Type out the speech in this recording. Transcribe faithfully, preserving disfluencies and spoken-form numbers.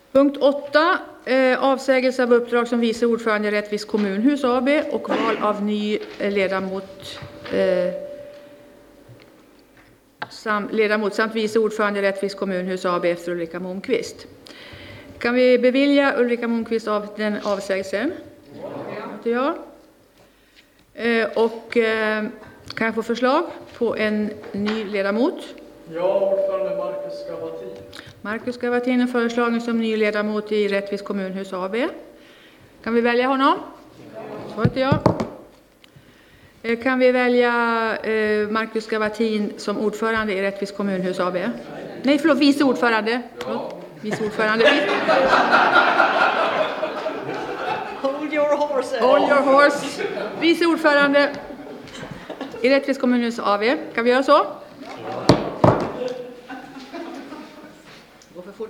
Punkt åtta. Eh, avsägelse av uppdrag som vice ordförande i Rättvist kommunhus A B och val av ny eh, ledamot, eh, sam, ledamot samt vice ordförande i Rättvist kommunhus A B efter Ulrika Månqvist. Kan vi bevilja Ulrika Månqvist av den avsägelsen? Ja. Ja. Eh, och eh, kan jag få förslag på en ny ledamot? Ja, ordförande Marcus Gavatin. Marcus Gavatin är föreslagen som ny ledamot i Rättvist kommunhus A B. Kan vi välja honom? Svaret är ja. Eh, kan vi välja eh, Marcus Gavatin som ordförande i Rättvist kommunhus A B? Nej, förlåt, vice ordförande. Förlåt. Vice ordförande. Hold your horse. Hold your horse. Vice ordförande i Rättvist kommunhus A B. Kan vi göra så?